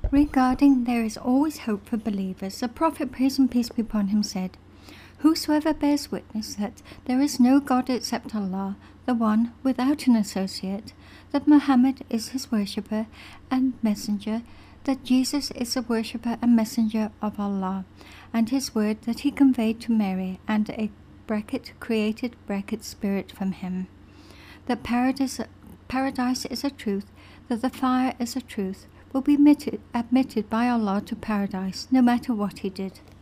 Regarding there is always hope for believers, the Prophet, praise and peace be upon him, said, "Whosoever bears witness that there is no God except Allah, the one without an associate, that Muhammad is his worshipper and messenger, that Jesus is the worshipper and messenger of Allah, and his word that he conveyed to Mary, and a created spirit from him, that paradise is a truth, that the fire is a truth, will be admitted by Allah to paradise, no matter what he did."